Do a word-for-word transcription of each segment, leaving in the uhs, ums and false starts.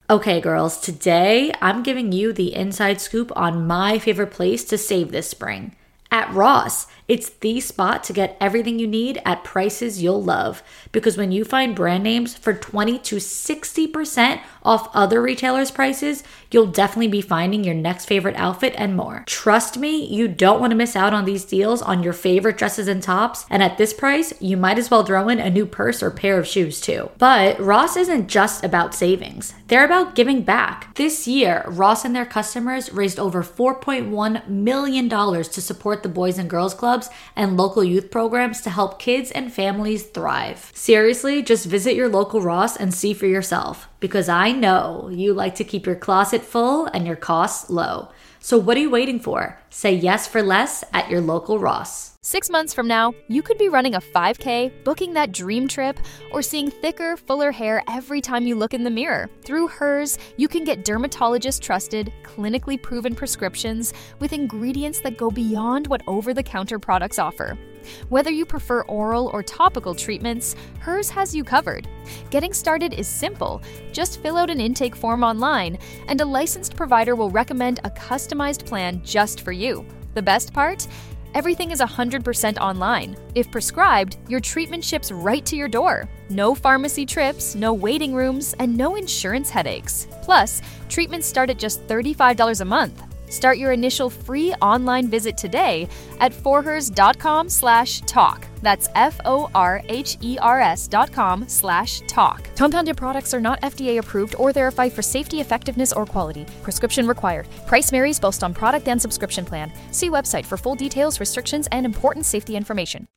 Okay, girls, today I'm giving you the inside scoop on my favorite place to save this spring. At Ross, it's the spot to get everything you need at prices you'll love. Because when you find brand names for twenty to sixty percent off other retailers' prices, you'll definitely be finding your next favorite outfit and more. Trust me, you don't want to miss out on these deals on your favorite dresses and tops. And at this price, you might as well throw in a new purse or pair of shoes too. But Ross isn't just about savings. They're about giving back. This year, Ross and their customers raised over four point one million dollars to support the Boys and Girls Clubs and local youth programs to help kids and families thrive. Seriously, just visit your local Ross and see for yourself, because I know you like to keep your closet full and your costs low. So what are you waiting for? Say yes for less at your local Ross. Six months from now, you could be running a five K, booking that dream trip, or seeing thicker, fuller hair every time you look in the mirror. Through Hers, you can get dermatologist-trusted, clinically proven prescriptions with ingredients that go beyond what over-the-counter products offer. Whether you prefer oral or topical treatments, Hers has you covered. Getting started is simple. Just fill out an intake form online, and a licensed provider will recommend a customized plan just for you. The best part? Everything is one hundred percent online. If prescribed, your treatment ships right to your door. No pharmacy trips, no waiting rooms, and no insurance headaches. Plus, treatments start at just thirty-five dollars a month. Start your initial free online visit today at forhers.com slash talk. That's F-O-R-H-E-R-S dot com slash talk. Compounded products are not F D A approved or verified for safety, effectiveness, or quality. Prescription required. Price varies based on product and subscription plan. See website for full details, restrictions, and important safety information.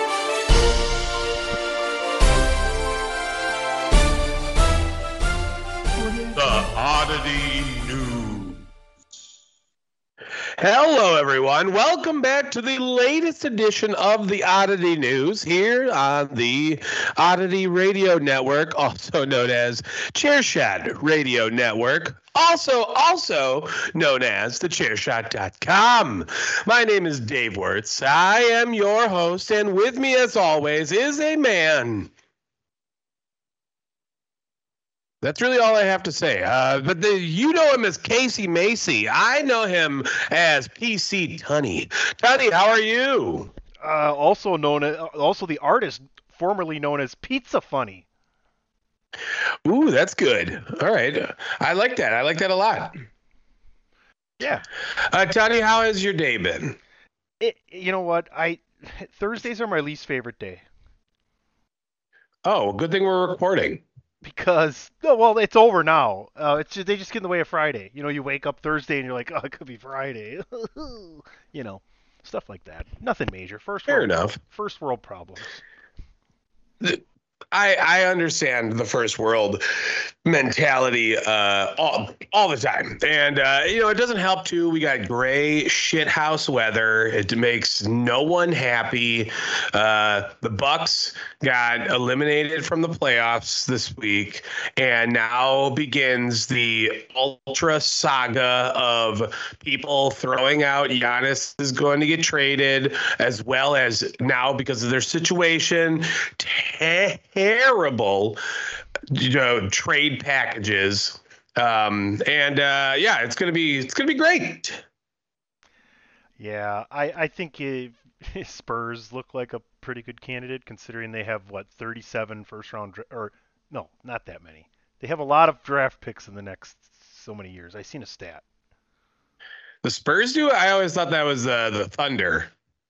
The Oddity News. Hello, everyone. Welcome back to the latest edition of the Oddity News here on the Oddity Radio Network, also known as Chairshot Radio Network. Also, also known as the chairshot dot com. My name is Dave Wirtz. I am your host, and with me, as always, is a man. That's really all I have to say. Uh, but the, you know him as Casey Macy. I know him as P C Tunney. Tunney, how are you? Uh, also known as, also the artist formerly known as Pizza Funny. Ooh, that's good. All right, I like that. I like that a lot. Yeah. Uh, Tunney, how has your day been? It, you know what? I Thursdays are my least favorite day. Oh, good thing we're recording. Because, oh, well, it's over now. Uh, it's just, they just get in the way of Friday. You know, you wake up Thursday and you're like, oh, it could be Friday. You know, stuff like that. Nothing major. First Fair world, enough. First world problems. I, I understand the first world mentality uh, all, all the time. And, uh, you know, it doesn't help, too. We got gray shithouse weather. It makes no one happy. Uh, the Bucks got eliminated from the playoffs this week. And now begins the ultra saga of people throwing out Giannis is going to get traded, as well as now, because of their situation, terrible, you know, trade packages, um, and uh, yeah, it's gonna be it's gonna be great. Yeah, I I think it, Spurs look like a pretty good candidate considering they have what thirty-seven first round dra- or no, not that many. They have a lot of draft picks in the next so many years. I seen a stat. The Spurs do. I always thought that was uh, the Thunder.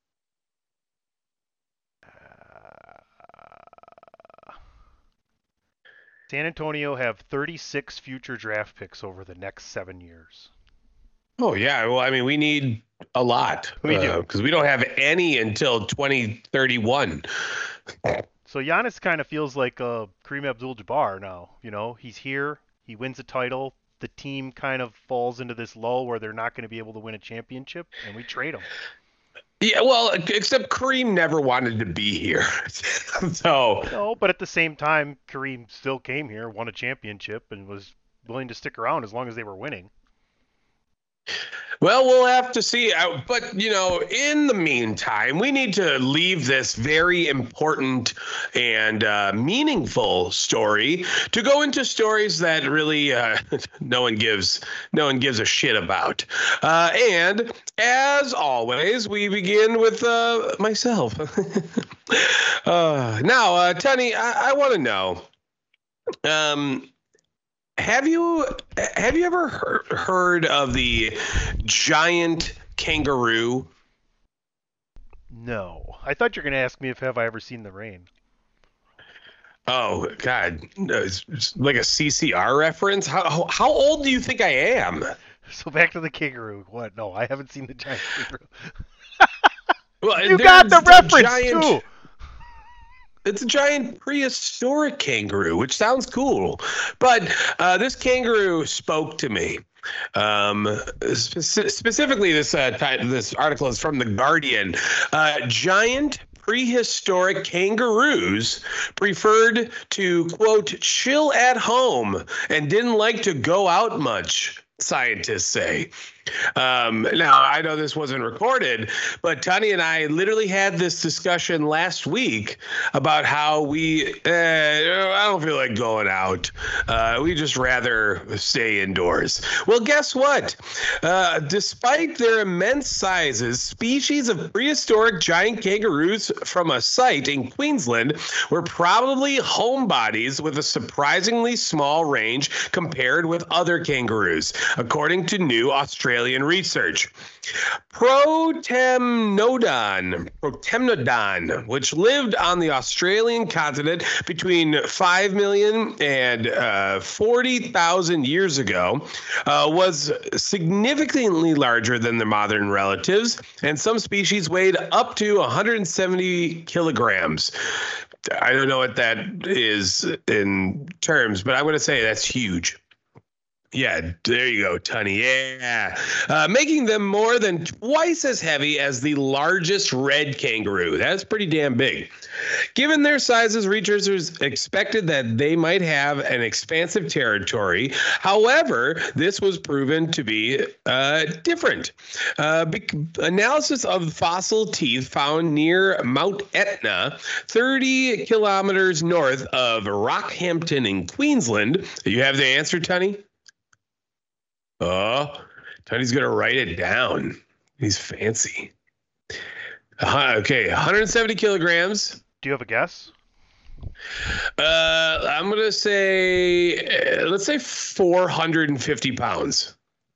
San Antonio have thirty-six future draft picks over the next seven years. Oh, yeah. Well, I mean, we need a lot. We do. Because we don't have any until twenty thirty-one. So Giannis kind of feels like uh, Kareem Abdul-Jabbar now. You know, he's here. He wins a title. The team kind of falls into this lull where they're not going to be able to win a championship, and we trade him. Yeah, well, except Kareem never wanted to be here. So no, but at the same time, Kareem still came here, won a championship, and was willing to stick around as long as they were winning. Well, we'll have to see. Uh, But, you know, in the meantime, we need to leave this very important and uh, meaningful story to go into stories that really uh, no one gives no one gives a shit about. Uh, and as always, we begin with uh, myself. uh, now, uh, Tony, I, I want to know. Um, have you have you ever heard, heard of the giant kangaroo? No. I thought you were going to ask me if have I ever seen the rain. Oh God, no, it's, it's like a C C R reference. How, how how old do you think I am? So back to the kangaroo. What? No, I haven't seen the giant kangaroo. Well, You got the there's a reference giant, too. It's a giant prehistoric kangaroo, which sounds cool. But uh, this kangaroo spoke to me. Um, spe- specifically, this uh, ti- this article is from The Guardian. Uh, giant prehistoric kangaroos preferred to, quote, chill at home and didn't like to go out much, scientists say. Um, now, I know this wasn't recorded, but Tony and I literally had this discussion last week about how we, uh, I don't feel like going out. Uh, we just rather stay indoors. Well, guess what? Uh, despite their immense sizes, species of prehistoric giant kangaroos from a site in Queensland were probably homebodies with a surprisingly small range compared with other kangaroos, according to new Australian research. Protemnodon, Protemnodon, which lived on the Australian continent between five million and uh, forty thousand years ago, uh, was significantly larger than their modern relatives, and some species weighed up to one hundred seventy kilograms. I don't know what that is in terms, but I'm going to say that's huge. Yeah, there you go, Tunny. Yeah. Uh, making them more than twice as heavy as the largest red kangaroo. That's pretty damn big. Given their sizes, researchers expected that they might have an expansive territory. However, this was proven to be uh, different. Uh, bec- analysis of fossil teeth found near Mount Etna, thirty kilometers north of Rockhampton in Queensland. You have the answer, Tunny? Oh, Tony's going to write it down. He's fancy. Uh, okay, one hundred seventy kilograms. Do you have a guess? Uh, I'm going to say, uh, let's say four hundred fifty pounds.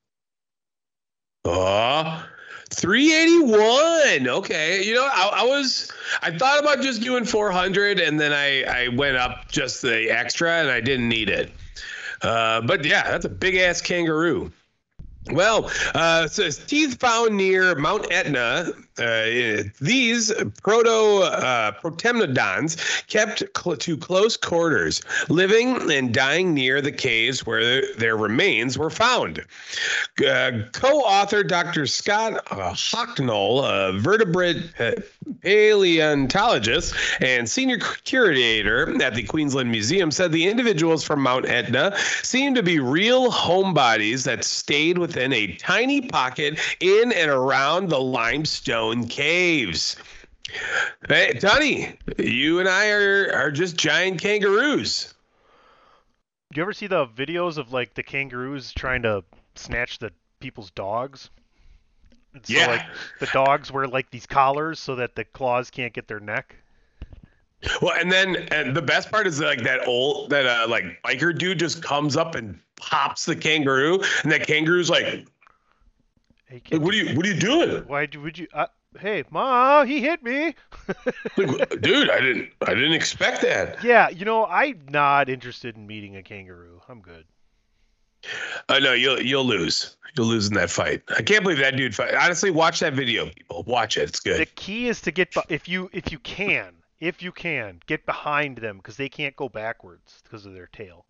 Oh, three eighty-one. Okay. You know, I, I was, I thought about just doing four hundred and then I, I went up just the extra and I didn't need it. Uh, but yeah, that's a big ass kangaroo. Well, uh, so it's teeth found near Mount Etna. Uh, these proto uh, protemnodons kept cl- to close quarters, living and dying near the caves where their remains were found. Uh, co-author Doctor Scott uh, Hocknull, a vertebrate uh, paleontologist and senior curator at the Queensland Museum, said the individuals from Mount Etna seemed to be real homebodies that stayed within a tiny pocket in and around the limestone caves. Hey, Tony, you and I are, are just giant kangaroos. Do you ever see the videos of like the kangaroos trying to snatch the people's dogs? And so Yeah. like the dogs wear like these collars so that the claws can't get their neck. Well, and then and the best part is like that old that uh, like biker dude just comes up and pops the kangaroo, and that kangaroo's like, Hey, like kid, what are you what are you doing? why do- would you? Uh, hey, Ma, he hit me. Like, dude, I didn't I didn't expect that. Yeah, you know, I'm not interested in meeting a kangaroo. I'm good. Uh, no, you'll you'll lose. You'll lose in that fight. I can't believe that dude fight. Honestly, watch that video, people. Watch it. It's The good. key is to get be- if you if you can if you can get behind them because they can't go backwards because of their tail.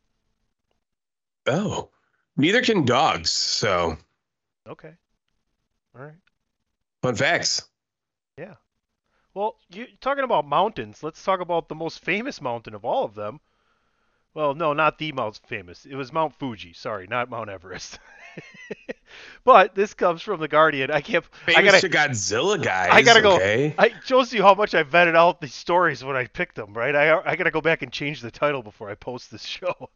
Oh, neither can dogs. So, Okay. All right. fun facts. Yeah. Well, you talking about mountains? Let's talk about the most famous mountain of all of them. Well, no, not the most famous. It was Mount Fuji. Sorry, not Mount Everest. But this comes from the Guardian. I can't. Famous I gotta. to Godzilla guys. I gotta go. Okay. I shows you how much I vetted out these stories when I picked them. Right. I I gotta go back and change the title before I post this show.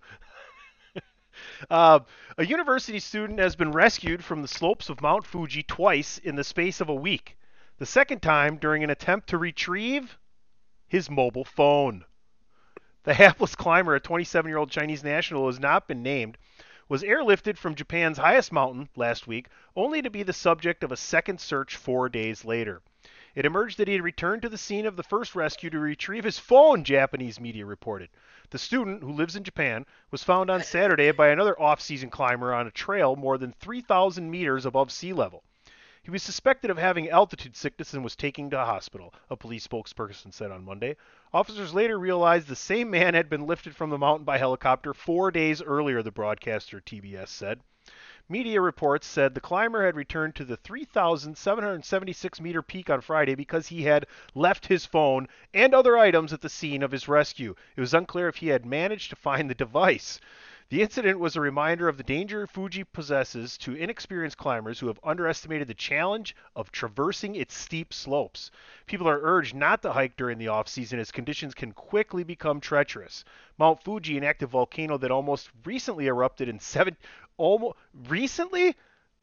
uh, a university student has been rescued from the slopes of Mount Fuji twice in the space of a week. The second time during an attempt to retrieve his mobile phone. The hapless climber, a twenty-seven-year-old Chinese national who has not been named, was airlifted from Japan's highest mountain last week, only to be the subject of a second search four days later. It emerged that he had returned to the scene of the first rescue to retrieve his phone, Japanese media reported. The student, who lives in Japan, was found on Saturday by another off-season climber on a trail more than three thousand meters above sea level. He was suspected of having altitude sickness and was taken to a hospital, a police spokesperson said on Monday. Officers later realized the same man had been lifted from the mountain by helicopter four days earlier, the broadcaster T B S said. Media reports said the climber had returned to the three thousand seven hundred seventy-six meter peak on Friday because he had left his phone and other items at the scene of his rescue. It was unclear if he had managed to find the device. The incident was a reminder of the danger Fuji possesses to inexperienced climbers who have underestimated the challenge of traversing its steep slopes. People are urged not to hike during the off-season as conditions can quickly become treacherous. Mount Fuji, an active volcano that almost recently erupted in seven... Almost... Recently?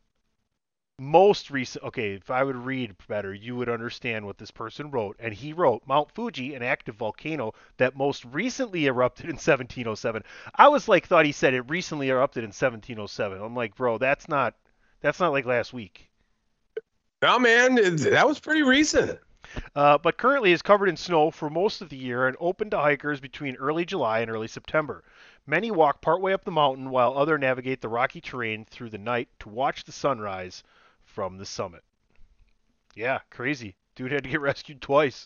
Most recent, okay, if I would read better, you would understand what this person wrote. And he wrote, Mount Fuji, an active volcano that most recently erupted in seventeen oh seven. I was like, thought he said it recently erupted in seventeen oh seven. I'm like, bro, that's not, that's not like last week. No, man, that was pretty recent. Uh, but currently is covered in snow for most of the year and open to hikers between early July and early September. Many walk partway up the mountain while others navigate the rocky terrain through the night to watch the sunrise from the summit. Yeah, crazy. Dude had to get rescued twice.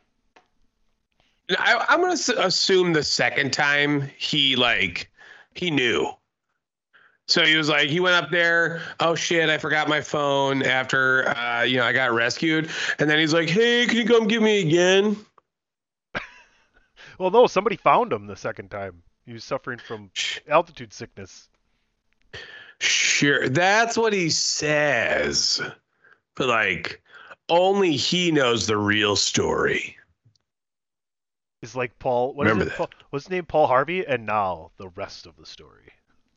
I, I'm going to assume the second time he, like, he knew. So he was like, he went up there, oh shit, I forgot my phone after, uh, you know, I got rescued. And then he's like, hey, can you come get me again? Well, no, somebody found him the second time. He was suffering from altitude sickness. Sure, that's what he says. But, like, only he knows the real story. It's like Paul, what Remember is it? that. Paul, what's his name? Paul Harvey, and now the rest of the story.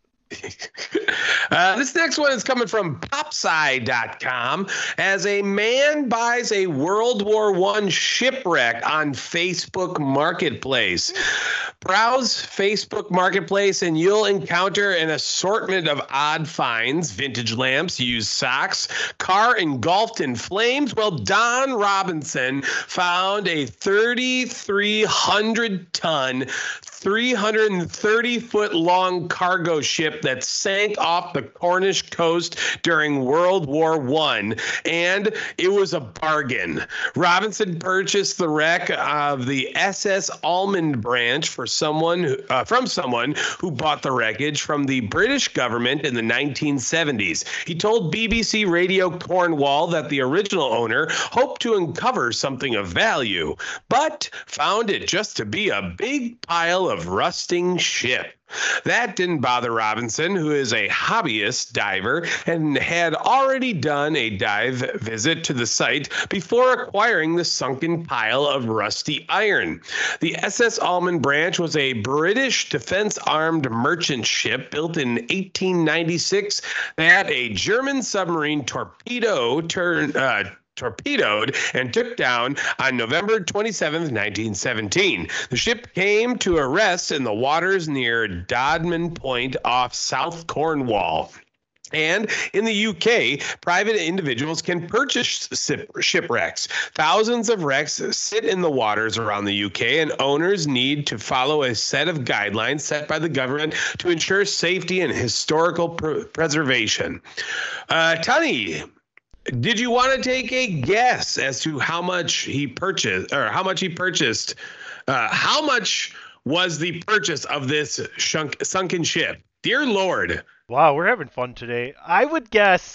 uh, this next one is coming from popside dot com. As a man buys a World War One shipwreck on Facebook Marketplace. Browse Facebook Marketplace and you'll encounter an assortment of odd finds, vintage lamps, used socks, car engulfed in flames. Well, Don Robinson found a thirty-three hundred ton, three hundred thirty foot long cargo ship that sank off the Cornish coast during World War One, and it was a bargain. Robinson purchased the wreck of the S S Almond branch for someone who, uh, from someone who bought the wreckage from the British government in the nineteen seventies. He told B B C Radio Cornwall that the original owner hoped to uncover something of value, but found it just to be a big pile of rusting ship. That didn't bother Robinson, who is a hobbyist diver and had already done a dive visit to the site before acquiring the sunken pile of rusty iron. The S S Almond branch was a British defense-armed merchant ship built in eighteen ninety-six that a German submarine torpedo turned uh, torpedoed and took down on November twenty-seventh, nineteen seventeen. The ship came to a rest in the waters near Dodman Point off South Cornwall. And in the U K, private individuals can purchase shipwrecks. Thousands of wrecks sit in the waters around the U K, and owners need to follow a set of guidelines set by the government to ensure safety and historical pr- preservation. Uh, Tony, did you want to take a guess as to how much he purchased, or how much he purchased? Uh, how much was the purchase of this shunk, sunken ship? Dear Lord. Wow, we're having fun today. I would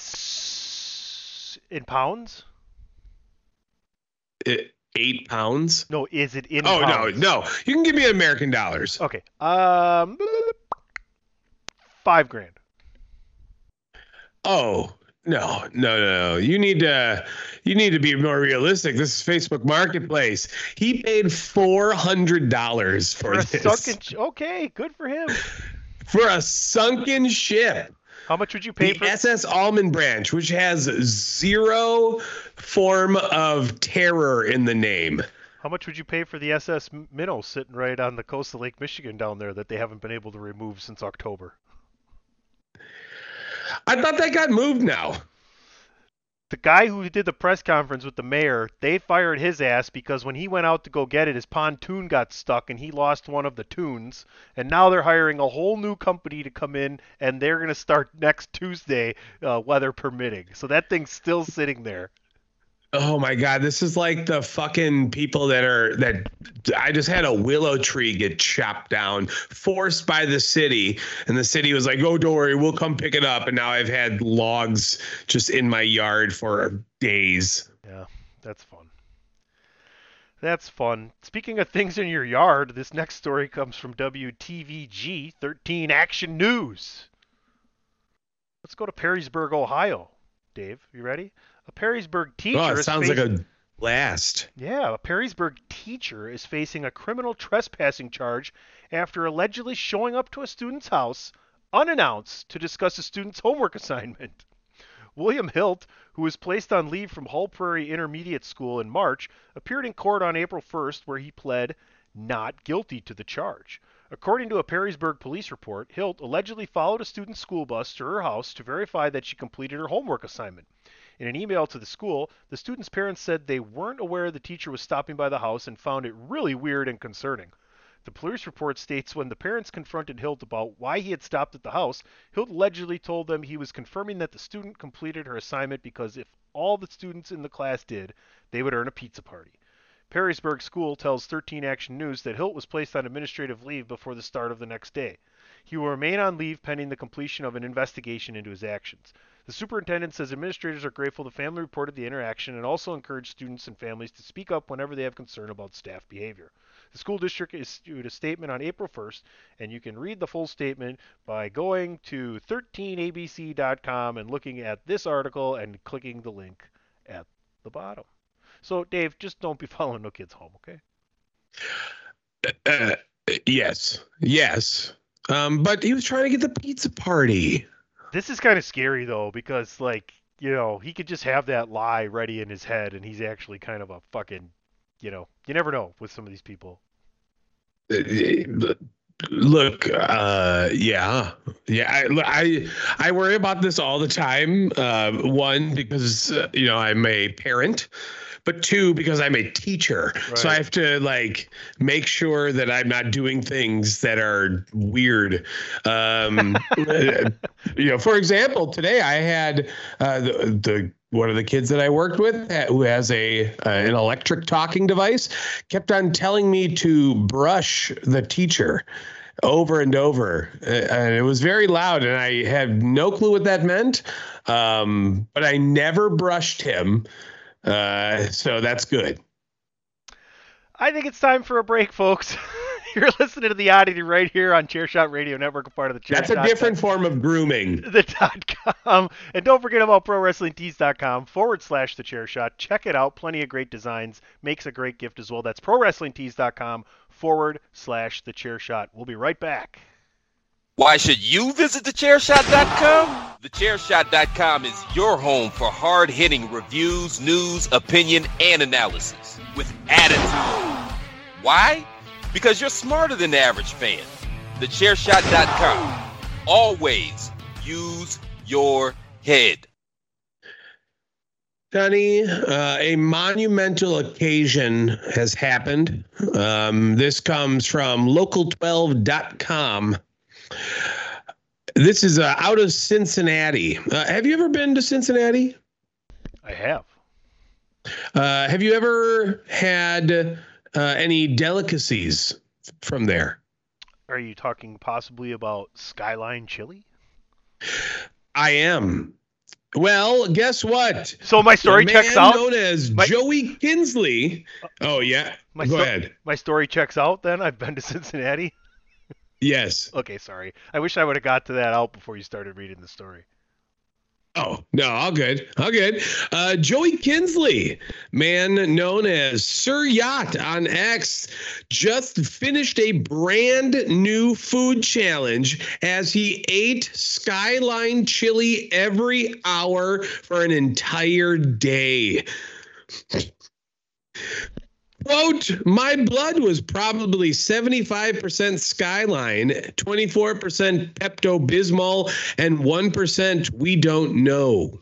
guess in pounds. It, eight pounds? No, is it in oh, pounds? no, no. You can give me American dollars. Okay. Um, five grand. Oh, no, no, no. You need to you need to be more realistic. This is Facebook Marketplace. He paid four hundred dollars for, For a this. sunken. Sh- okay, good for him. For a sunken ship. How much would you pay The for S S Almond Branch, which has zero form of terror in the name. How much would you pay for the S S Minnow sitting right on the coast of Lake Michigan down there that they haven't been able to remove since October? I thought that got moved now. The guy who did the press conference with the mayor, they fired his ass because when he went out to go get it, his pontoon got stuck and he lost one of the tunes. And now they're hiring a whole new company to come in, and they're going to start next Tuesday, uh, weather permitting. So that thing's still sitting there. Oh my God, this is like the fucking people that are that I just had a willow tree get chopped down, forced by the city. And the city was like, oh, don't worry, we'll come pick it up. And now I've had logs just in my yard for days. Yeah, that's fun. That's fun. Speaking of things in your yard, this next story comes from W T V G thirteen Action News. Let's go to Perrysburg, Ohio. Dave, you ready? A Perrysburg teacher Oh, it is sounds facing... like a blast. Yeah, a Perrysburg teacher is facing a criminal trespassing charge after allegedly showing up to a student's house unannounced to discuss a student's homework assignment. William Hilt, who was placed on leave from Hull Prairie Intermediate School in March, appeared in court on April first where he pled not guilty to the charge. According to a Perrysburg police report, Hilt allegedly followed a student's school bus to her house to verify that she completed her homework assignment. In an email to the school, the student's parents said they weren't aware the teacher was stopping by the house and found it really weird and concerning. The police report states when the parents confronted Hilt about why he had stopped at the house, Hilt allegedly told them he was confirming that the student completed her assignment because if all the students in the class did, they would earn a pizza party. Perrysburg School tells thirteen Action News that Hilt was placed on administrative leave before the start of the next day. He will remain on leave pending the completion of an investigation into his actions. The superintendent says administrators are grateful the family reported the interaction and also encouraged students and families to speak up whenever they have concern about staff behavior. The school district issued a statement on April first, and you can read the full statement by going to thirteen A B C dot com and looking at this article and clicking the link at the bottom. So, Dave, just don't be following no kids home, okay? Uh, yes, yes. Um, but he was trying to get the pizza party. This is kind of scary, though, because, like, you know, he could just have that lie ready in his head, and he's actually kind of a fucking, you know, you never know with some of these people. Look, uh, yeah, yeah. I, I, I worry about this all the time. Uh, one, because, uh, you know, I'm a parent. But two, because I'm a teacher. Right. So I have to like make sure that I'm not doing things that are weird. Um, you know, for example, today I had uh, the, the one of the kids that I worked with who has a uh, an electric talking device kept on telling me to brush the teacher over and over. Uh, and it was very loud and I had no clue what that meant. Um, but I never brushed him. Uh, so that's good. I think it's time for a break, folks. You're listening to The Oddity right here on Chairshot Radio Network, a part of the Chairshot. That's a different form of grooming. The dot com. And don't forget about ProWrestlingTees.com forward slash The Chairshot. Check it out. Plenty of great designs. Makes a great gift as well. That's ProWrestlingTees.com forward slash The Chairshot. We'll be right back. Why should you visit the chair shot dot com? the chair shot dot com is your home for hard-hitting reviews, news, opinion, and analysis with attitude. Why? Because you're smarter than the average fan. the chair shot dot com. Always use your head. Johnny, uh, a monumental occasion has happened. Um, this comes from local twelve dot com. This is uh, out of Cincinnati. Uh, have you ever been to Cincinnati? I have. Uh, have you ever had uh, any delicacies from there? Are you talking possibly about Skyline Chili? I am. Well, guess what? So my story the checks man out. Known as my... Joey Kinsley. Oh yeah. My Go sto- ahead. My story checks out. Then I've been to Cincinnati. Yes. Okay, sorry. I wish I would have got to that out before you started reading the story. Oh, No, all good. All good. Uh, Joey Kinsley, man known as Sir Yacht on X, just finished a brand new food challenge as he ate Skyline chili every hour for an entire day. Quote, my blood was probably seventy-five percent Skyline, twenty-four percent Pepto-Bismol, and one percent we don't know.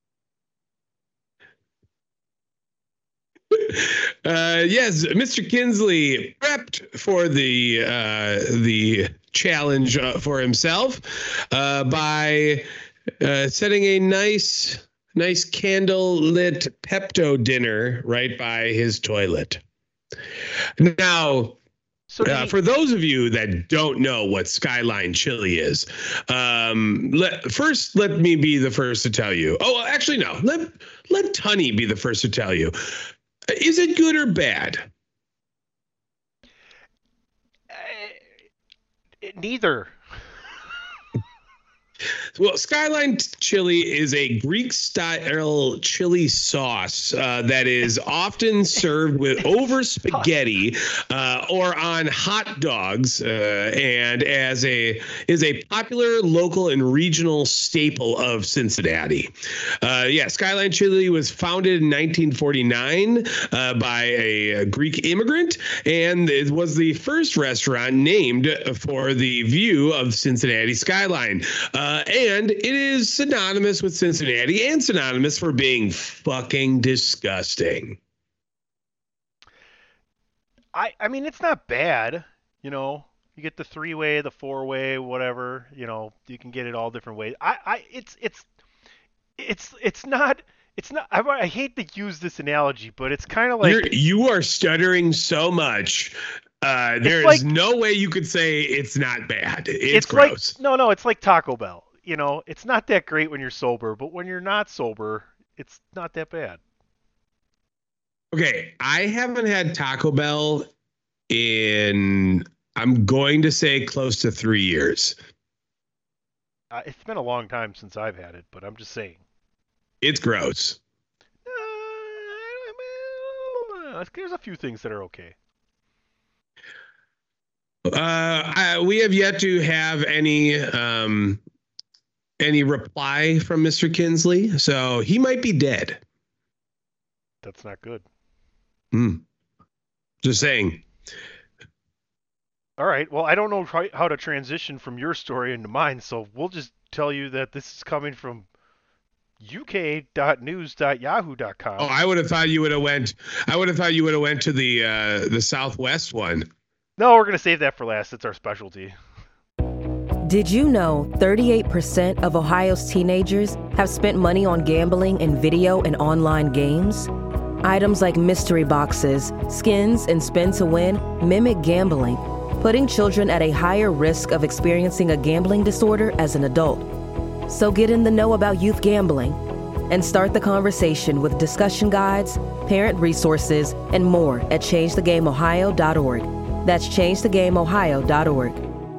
Uh, yes, Mister Kinsley prepped for the uh, the challenge uh, for himself uh, by uh, setting a nice... nice candle-lit Pepto dinner right by his toilet. Now, so uh, he- for those of you that don't know what Skyline chili is, um, let, first let me be the first to tell you. Oh, actually, no. Let let Tunny be the first to tell you. Is it good or bad? Uh, neither. Well, Skyline chili is a Greek-style chili sauce uh, that is often served with over spaghetti uh, or on hot dogs, uh, and as a is a popular local and regional staple of Cincinnati. Uh, yeah, Skyline chili was founded in nineteen forty-nine uh, by a Greek immigrant, and it was the first restaurant named for the view of Cincinnati skyline. Uh, and it is synonymous with Cincinnati and synonymous for being fucking disgusting. I, I mean, it's not bad. You know, you get the three-way, the four-way, whatever. You know, you can get it all different ways. I, I it's it's it's it's not it's not. I, I hate to use this analogy, but it's kind of like You're, you are stuttering so much. Uh, there is like, no way you could say it's not bad. It's, it's gross. Like, no, no, it's like Taco Bell. You know, it's not that great when you're sober, but when you're not sober, it's not that bad. Okay, I haven't had Taco Bell in, I'm going to say, close to three years. Uh, it's been a long time since I've had it, but I'm just saying. It's gross. Uh, there's a few things that are okay. Uh, I, we have yet to have any um, any reply from Mister Kinsley, so he might be dead. That's not good. Hmm. Just saying. All right. Well, I don't know how to transition from your story into mine, so we'll just tell you that this is coming from U K dot news dot yahoo dot com. Oh, I would have thought you would have went. I would have thought you would have went to the uh, the Southwest one. No, we're gonna save that for last. It's our specialty. Did you know thirty-eight percent of Ohio's teenagers have spent money on gambling in video and online games? Items like mystery boxes, skins, and spin to win mimic gambling, putting children at a higher risk of experiencing a gambling disorder as an adult. So get in the know about youth gambling and start the conversation with discussion guides, parent resources, and more at change the game ohio dot org. That's change the game ohio dot org.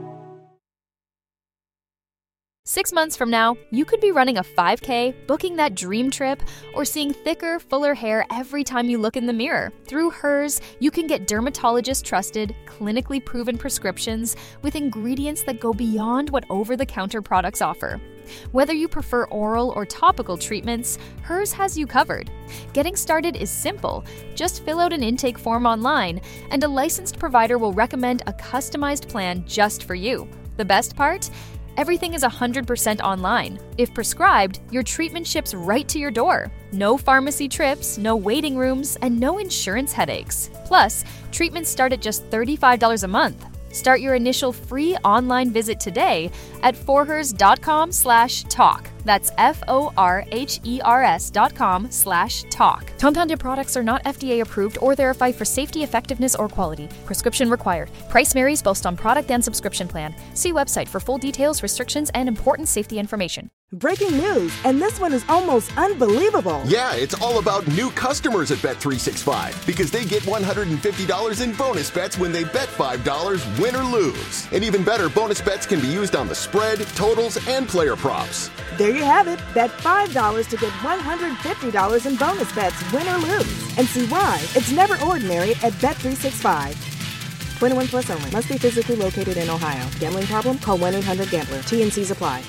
Six months from now, you could be running a five K, booking that dream trip, or seeing thicker, fuller hair every time you look in the mirror. Through Hers, you can get dermatologist-trusted, clinically proven prescriptions with ingredients that go beyond what over-the-counter products offer. Whether you prefer oral or topical treatments, Hers has you covered. Getting started is simple. Just fill out an intake form online, and a licensed provider will recommend a customized plan just for you. The best part? Everything is one hundred percent online. If prescribed, your treatment ships right to your door. No pharmacy trips, no waiting rooms, and no insurance headaches. Plus, treatments start at just thirty-five dollars a month. Start your initial free online visit today at forhers dot com slash talk. That's F O R H E R S dot com slash talk. Compounded products are not F D A approved or verified for safety, effectiveness, or quality. Prescription required. Price varies based on product and subscription plan. See website for full details, restrictions, and important safety information. Breaking news, and this one is almost unbelievable. Yeah, it's all about new customers at Bet three sixty-five because they get one hundred fifty dollars in bonus bets when they bet five dollars, win or lose. And even better, bonus bets can be used on the spread, totals, and player props. There you have it. Bet five dollars to get one hundred fifty dollars in bonus bets, win or lose. And see why it's never ordinary at Bet three sixty-five. twenty-one plus only. Must be physically located in Ohio. Gambling problem? Call one eight hundred gambler. T N Cs apply.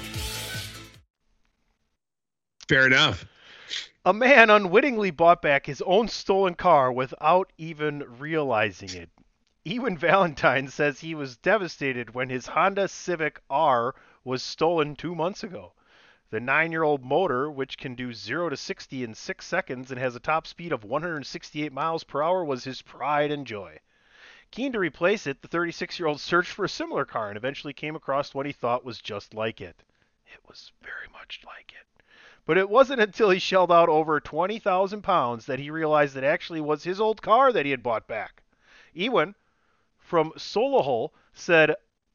Fair enough. A man unwittingly bought back his own stolen car without even realizing it. Ewan Valentine says he was devastated when his Honda Civic R was stolen two months ago. The nine-year-old motor, which can do zero to sixty in six seconds and has a top speed of one hundred sixty-eight miles per hour, was his pride and joy. Keen to replace it, the thirty-six-year-old searched for a similar car and eventually came across what he thought was just like it. It was very much like it. But it wasn't until he shelled out over twenty thousand pounds that he realized it actually was his old car that he had bought back. Ewan from Solihull said,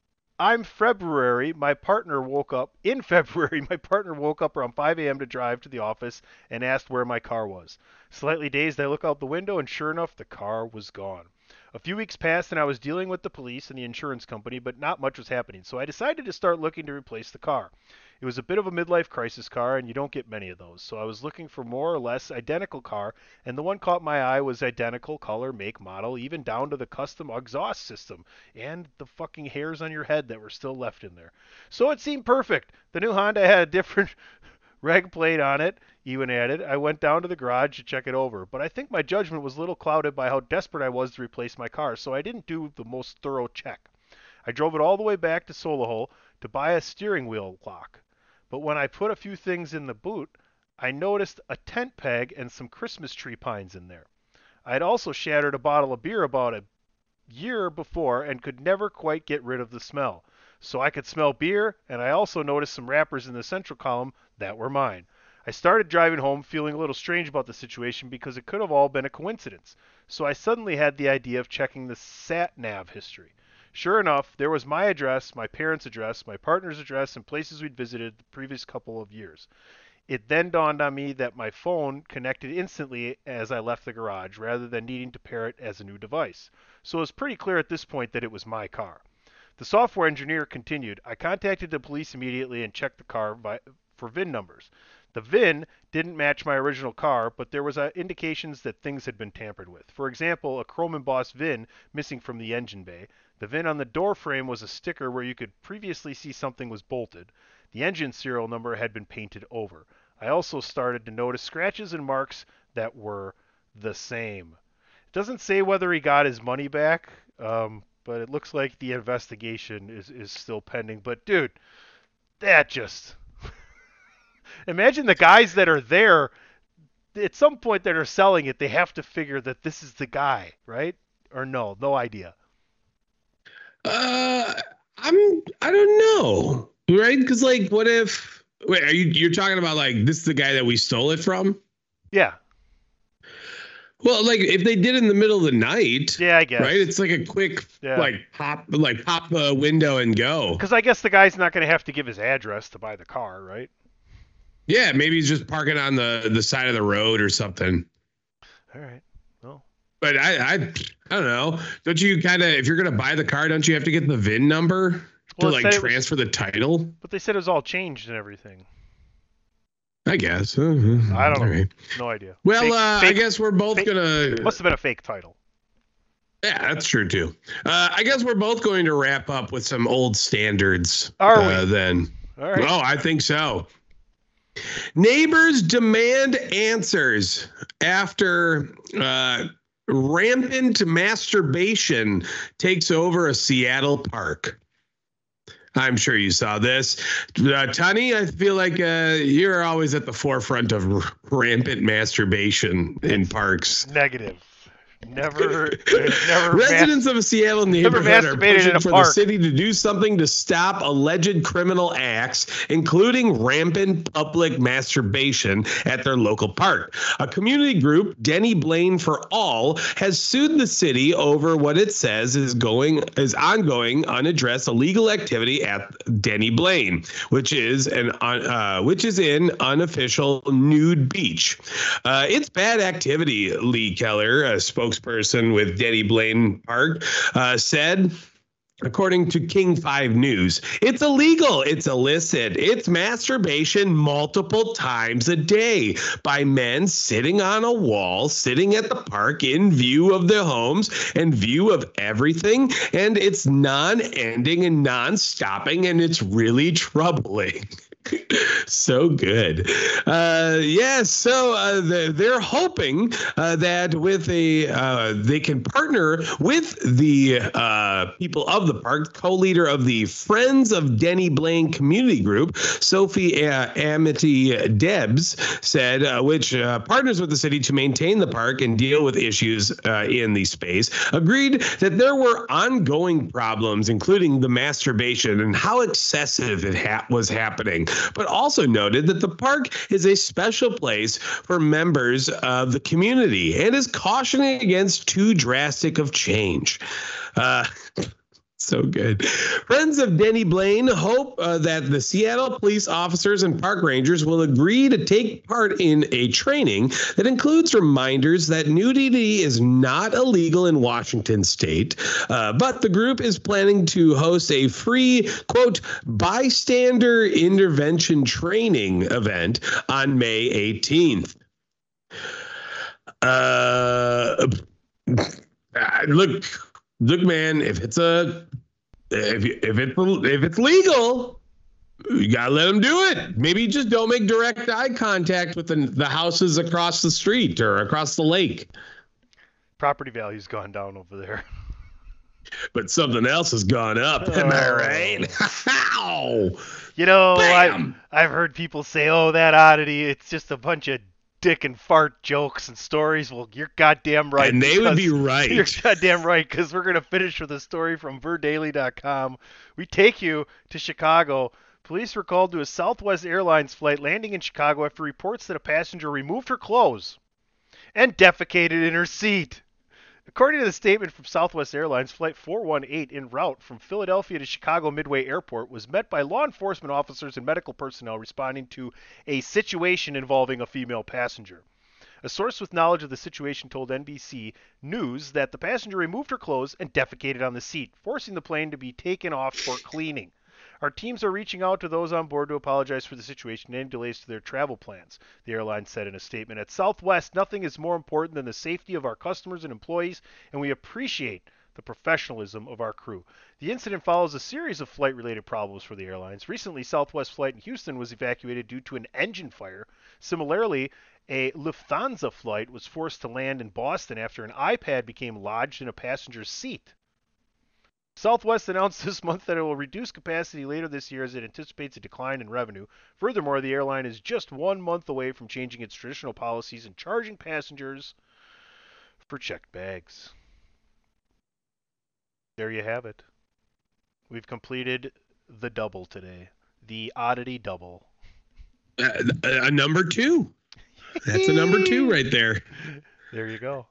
I'm February, my partner woke up, in February, my partner woke up around five a.m. to drive to the office and asked where my car was. Slightly dazed, I look out the window and sure enough, the car was gone. A few weeks passed and I was dealing with the police and the insurance company, but not much was happening, so I decided to start looking to replace the car. It was a bit of a midlife crisis car, and you don't get many of those, so I was looking for more or less identical car, and the one caught my eye was identical color, make, model, even down to the custom exhaust system, and the fucking hairs on your head that were still left in there. So it seemed perfect. The new Honda had a different reg plate on it, Ewan added. I went down to the garage to check it over, but I think my judgment was a little clouded by how desperate I was to replace my car, so I didn't do the most thorough check. I drove it all the way back to Solihull to buy a steering wheel lock. But when I put a few things in the boot, I noticed a tent peg and some Christmas tree pines in there. I had also shattered a bottle of beer about a year before and could never quite get rid of the smell. So I could smell beer, and I also noticed some wrappers in the central column that were mine. I started driving home feeling a little strange about the situation because it could have all been a coincidence. So I suddenly had the idea of checking the sat-nav history. Sure enough, there was my address, my parents' address, my partner's address, and places we'd visited the previous couple of years. It then dawned on me that my phone connected instantly as I left the garage, rather than needing to pair it as a new device. So it was pretty clear at this point that it was my car. The software engineer continued, I contacted the police immediately and checked the car by, for V I N numbers. The V I N didn't match my original car, but there was uh, indications that things had been tampered with. For example, a chrome embossed V I N missing from the engine bay. The V I N on the door frame was a sticker where you could previously see something was bolted. The engine serial number had been painted over. I also started to notice scratches and marks that were the same. It doesn't say whether he got his money back, um, but it looks like the investigation is, is still pending. But dude, that just... Imagine the guys that are there, at some point that are selling it, they have to figure that this is the guy, right? Or no, no idea. Uh, I'm, I don't know, right? Because like, what if, wait, are you, you're talking about like, this is the guy that we stole it from? Yeah. Well, like if they did it in the middle of the night, yeah, I guess, right? It's like a quick, yeah. like pop, like pop the window and go. Because I guess the guy's not going to have to give his address to buy the car, right? Yeah, maybe he's just parking on the, the side of the road or something. All right. Well, but I, I, I don't know. Don't you kind of, if you're going to buy the car, don't you have to get the V I N number well, to like transfer was, the title? But they said it was all changed and everything. I guess. Uh-huh. I don't know. Right. No idea. Well, fake, uh, fake, I guess we're both fake, going to... Must have been a fake title. Yeah, that's true, too. Uh, I guess we're both going to wrap up with some old standards. Are uh, we? Then. All right. Oh, I think so. Neighbors demand answers after uh, rampant masturbation takes over a Seattle park. I'm sure you saw this. Uh, Tony, I feel like uh, you're always at the forefront of r- rampant masturbation in parks. Negative. Never, never. Residents mas- of a Seattle neighborhood are masturbated in pushing a for park. the city to do something to stop alleged criminal acts, including rampant public masturbation at their local park. A community group, Denny Blaine for All, has sued the city over what it says is going is ongoing unaddressed illegal activity at Denny Blaine, which is an uh, which is in unofficial nude beach. Uh, it's bad activity, Lee Keller, a spokesperson with Denny Blaine Park, uh, said. According to King five News, it's illegal, it's illicit, it's masturbation multiple times a day by men sitting on a wall, sitting at the park in view of their homes and view of everything, and it's non-ending and non-stopping, and it's really troubling. So good. Uh, yeah, so uh, they're, they're hoping uh, that with a uh, they can partner with the uh, people of the park. Co-leader of the Friends of Denny Blaine Community Group, Sophie uh, Amity Debs, said, uh, which uh, partners with the city to maintain the park and deal with issues uh, in the space, agreed that there were ongoing problems, including the masturbation and how excessive it ha- was happening, but also noted that the park is a special place for members of the community and is cautioning against too drastic of change. Uh, So good. Friends of Denny Blaine hope uh, that the Seattle police officers and park rangers will agree to take part in a training that includes reminders that nudity is not illegal in Washington state. Uh, but the group is planning to host a free, quote, bystander intervention training event on May eighteenth. Uh, look. Look, man, if it's a if if it's if it's legal, you gotta let them do it. Maybe just don't make direct eye contact with the the houses across the street or across the lake. Property value's gone down over there. But something else has gone up. Am I right? Ow! You know, Bam! I, I've heard people say, "Oh, that oddity, it's just a bunch of dick and fart jokes and stories." Well, you're goddamn right. And they would be right. You're goddamn right, because we're going to finish with a story from ver daily dot com. We take you to Chicago. Police were called to a Southwest Airlines flight landing in Chicago after reports that a passenger removed her clothes and defecated in her seat. According to the statement from Southwest Airlines, Flight four one eight en route from Philadelphia to Chicago Midway Airport was met by law enforcement officers and medical personnel responding to a situation involving a female passenger. A source with knowledge of the situation told N B C News that the passenger removed her clothes and defecated on the seat, forcing the plane to be taken off for cleaning. Our teams are reaching out to those on board to apologize for the situation and any delays to their travel plans, the airline said in a statement. At Southwest, nothing is more important than the safety of our customers and employees, and we appreciate the professionalism of our crew. The incident follows a series of flight-related problems for the airlines. Recently, Southwest flight in Houston was evacuated due to an engine fire. Similarly, a Lufthansa flight was forced to land in Boston after an iPad became lodged in a passenger's seat. Southwest announced this month that it will reduce capacity later this year as it anticipates a decline in revenue. Furthermore, the airline is just one month away from changing its traditional policies and charging passengers for checked bags. There you have it. We've completed the double today. The oddity double. Uh, a number two. That's a number two right there. There you go.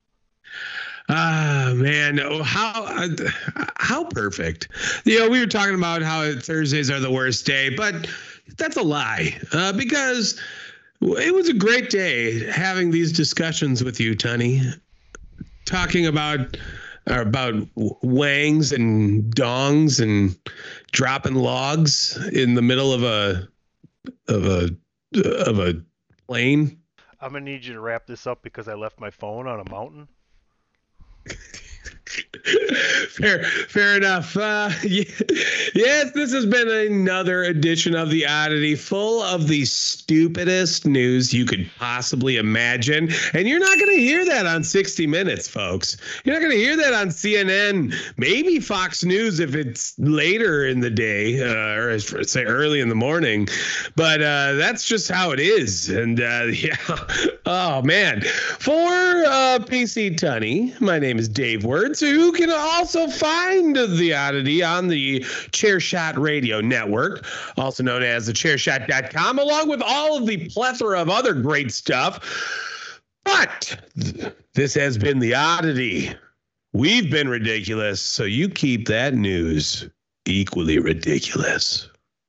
Ah, man, oh, how uh, how perfect. You know, we were talking about how Thursdays are the worst day, but that's a lie uh, because it was a great day having these discussions with you, Tunny, talking about uh, about wangs and dongs and dropping logs in the middle of a of a of a plane. I'm gonna need you to wrap this up because I left my phone on a mountain. Fair, fair enough. Uh, yeah, yes, this has been another edition of The Oddity, full of the stupidest news you could possibly imagine. And you're not going to hear that on sixty minutes, folks. You're not going to hear that on C N N, maybe Fox News if it's later in the day, uh, or say early in the morning. But uh, that's just how it is. And uh, yeah, oh, man. For uh, P C Tunney, my name is Dave Words, who can also find The Oddity on the Chairshot Radio Network, also known as the chairshot dot com, along with all of the plethora of other great stuff. But this has been The Oddity. We've been ridiculous, so you keep that news equally ridiculous.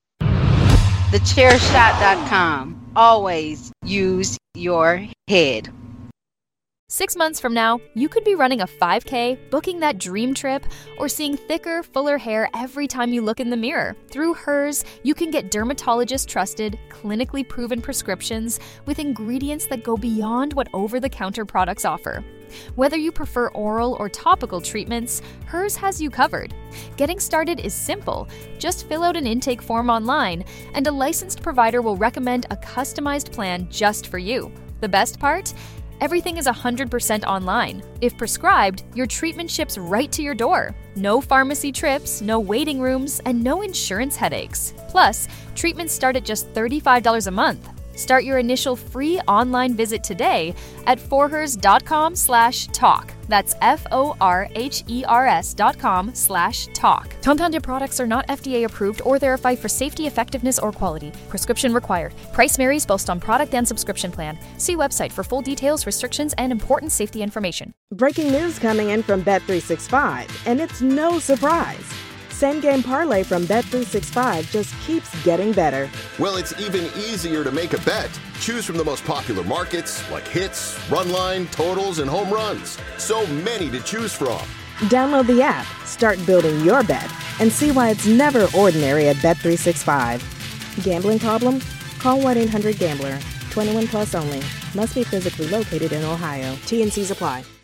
the chairshot dot com. Always use your head. Six months from now, you could be running a five K, booking that dream trip, or seeing thicker, fuller hair every time you look in the mirror. Through Hers, you can get dermatologist-trusted, clinically proven prescriptions with ingredients that go beyond what over-the-counter products offer. Whether you prefer oral or topical treatments, Hers has you covered. Getting started is simple. Just fill out an intake form online, and a licensed provider will recommend a customized plan just for you. The best part? Everything is one hundred percent online. If prescribed, your treatment ships right to your door. No pharmacy trips, no waiting rooms, and no insurance headaches. Plus, treatments start at just thirty-five dollars a month. Start your initial free online visit today at forhers dot com slash talk. That's F O R H E R S dot com slash talk. Compounded products are not F D A approved or verified for safety, effectiveness, or quality. Prescription required. Price varies based on product and subscription plan. See website for full details, restrictions, and important safety information. Breaking news coming in from Bet three sixty-five, and it's no surprise. Same game parlay from Bet three sixty-five just keeps getting better. Well, it's even easier to make a bet. Choose from the most popular markets like hits, run line, totals, and home runs. So many to choose from. Download the app, start building your bet, and see why it's never ordinary at Bet three sixty-five. Gambling problem? Call one eight hundred gambler. twenty-one plus only. Must be physically located in Ohio. T and C's apply.